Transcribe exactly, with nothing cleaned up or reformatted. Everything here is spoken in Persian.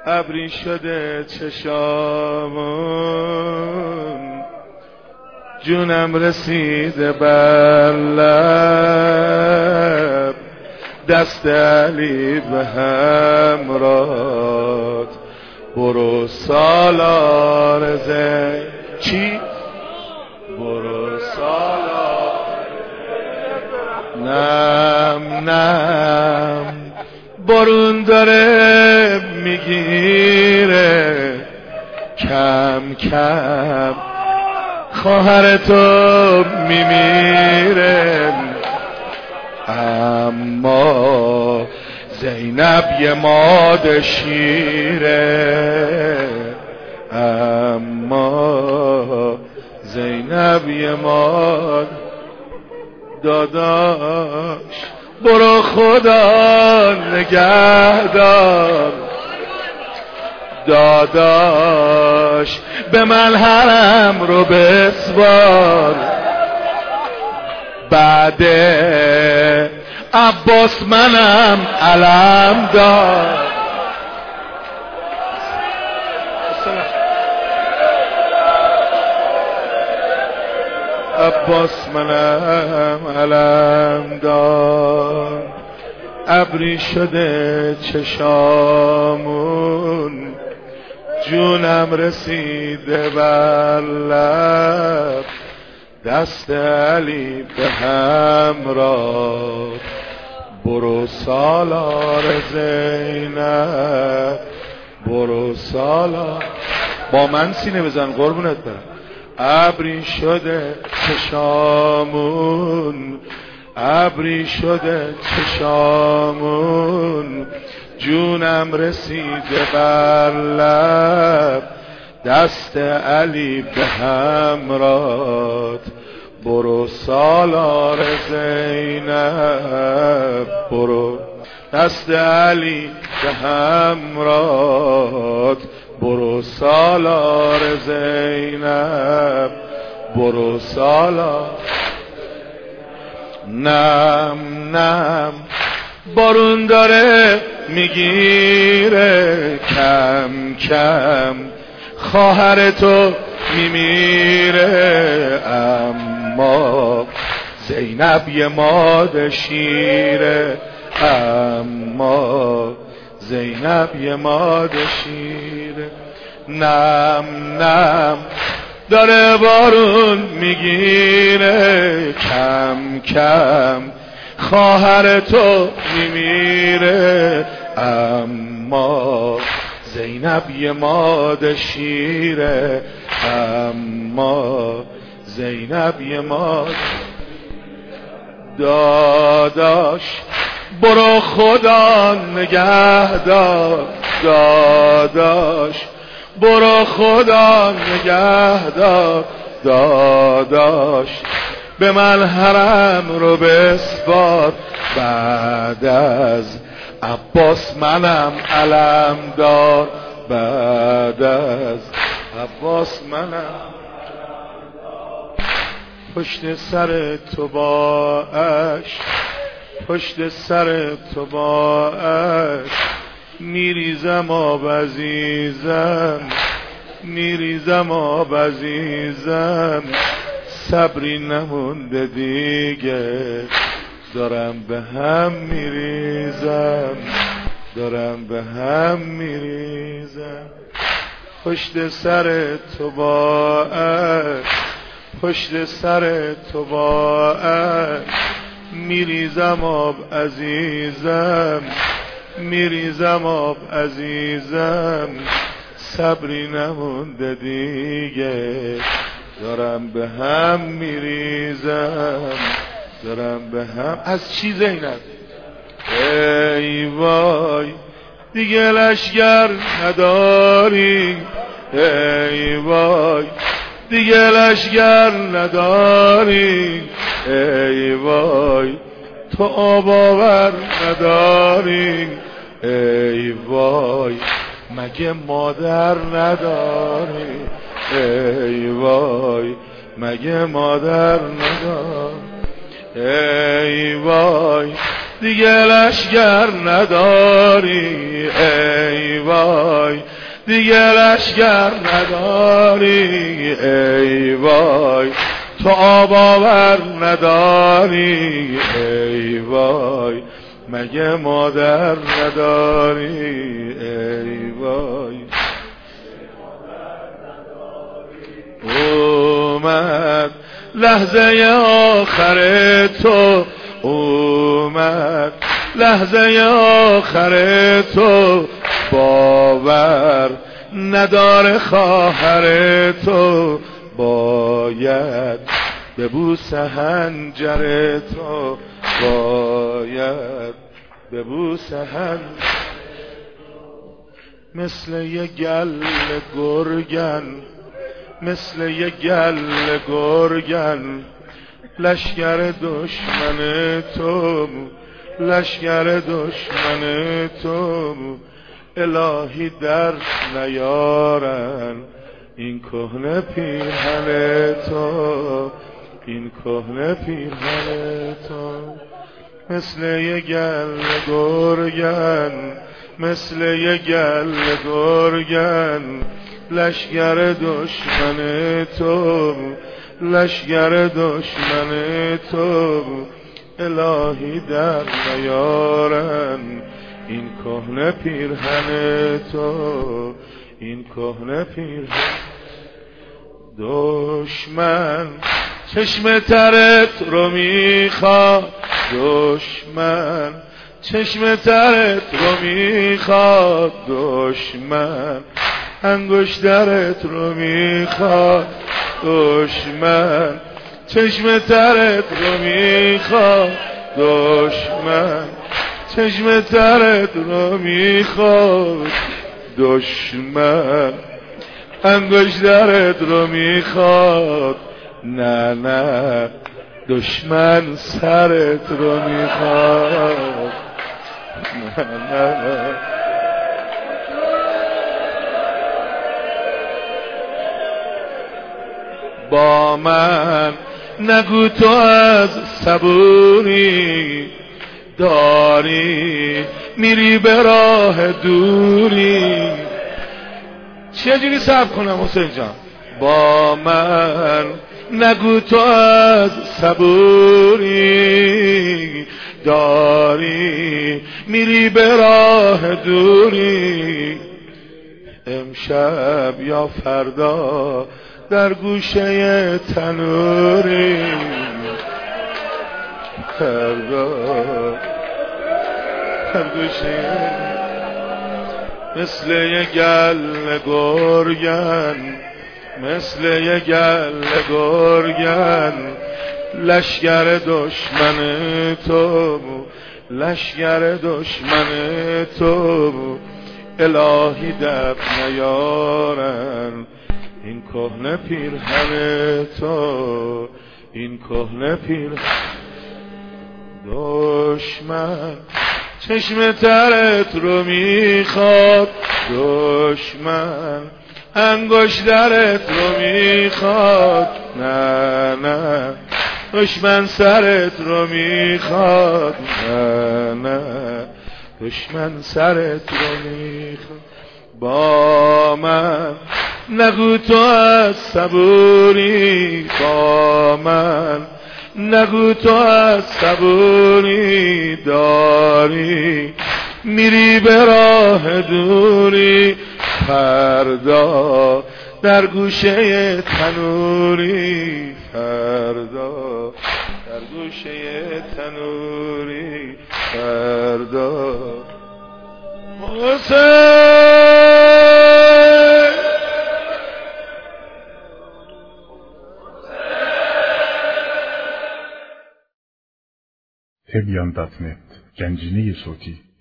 ابری شده چشامون، جونم رسیده بر لب، دست علی به همراه، برو سالار زی چی؟ برو سالار نم نم بارون داره میگیره کم کم، خواهر تو میمیره، اما زینب یه ماده شیره، اما زینب یه ماده. داداش برو خدا نگهدار، داداش به من حرم رو بسپار، بعد عباس منم علم دار. عباس منم علم دار، ابری شده چشامون، جونم رسیده بر لب، دست علی به همراه، برو سالار زینب، برو سالار. با من سینه بزن قربونت برم. ابری شده چشامون، ابری شده چشامون، جونم رسیده بر لب، دست علی به همراه، برو سالار زینب، برو دست علی به همراه، برو سالار زینب، برو سالار. نم نم بارون داره میگیره کم کم، خواهر تو میمیره، اما زینب یه ماده شیره، اما زینب یه ماده شیره. نم نم داره بارون میگیره کم کم، خواهر تو میمیره، اما زینب یه ماده شیره، اما زینب یه ماده. داداش برو خدا نگهدار، داداش برو خدا نگهدار، داداش به من حرم رو بسپار، بعد از عباس منم علم دار، بعد از عباس منم. پشت سر تو با عشق، پشت سر تو با عشق، میریزم آب عزیزم، میریزم آب عزیزم، صبری نمونده دیگه، دارم به هم میریزم، دارم به هم میریزم. پشت سر تو با عشق، پشت سر تو با عشق، میریزم آب عزیزم، میریزم آب عزیزم، صبری نمونده دیگه، دارم به هم میریزم، دارم به هم. از چی زینب؟ ای وای دیگه لشگر نداری، ای وای دیگه لشگر نداری، ای وای تو آب آور نداری، ای وای مگه مادر نداری، ای وای مگه مادر نداری، ای وای دیگه لشگر نداری ای وای، دیگه لشگر نداری ای وای، تو آب آور نداری ای وای، مگه مادر نداری ای وای. اومد لحظه آخر تو، اومد لحظه آخر تو، باور نداره خواهر تو، باید ببوس حنجر تو، باید ببوس حنجر. مثل یه گل گرگن، مثل یه گل گرگن، لشگر دشمن تو، لشگر دشمن تو، الهی در نیارن این کهنه پیرهن تو، این کهنه پیرهن تو. مثل یه گل گرگن، مثل یه گل گرگن، لشگر دشمن تو، لشگر دشمن تو، الهی در نیارن این کهنه پیرهن تو، این کهنه پیرهن. دشمن چشم ترت رو میخواد، دشمن چشم ترت رو میخواد، دشمن انگشترت رو میخواد، دشمن چشم ترت رو میخواد، دشمن چشم ترت رو میخواد، دشمن انگشترت رو میخواد، نه نه دشمن سرت رو میخواد، نه نه نه. با من نگو تو از صبوری داری میری به راه دوری. چجوری صبر کنم حسین جان؟ با من نگو تو از صبوری داری میری به راه دوری. امشب یا فردا در گوشه تنوری، فردا در گوشه، مثل یه گل گرگن، مثل یه گل گرگن، لشگر دشمن تو، لشگر دشمن تو، الهی در نیارن این کهنه پیرهن تو، این کهنه پیرهن. دشمن چشم ترت رو میخواد، دشمن انگشترت رو میخواد، نه نه دشمن سرت رو میخواد، نه نه دشمن سرت رو میخواد. با من نگو تو از صبوری، با من نگو تو از صبوری داری میری به راه دوری. فردا در گوشه تنوری، فردا در گوشه تنوری، فردا حسین. تبیان دات نت گنجینه صوتی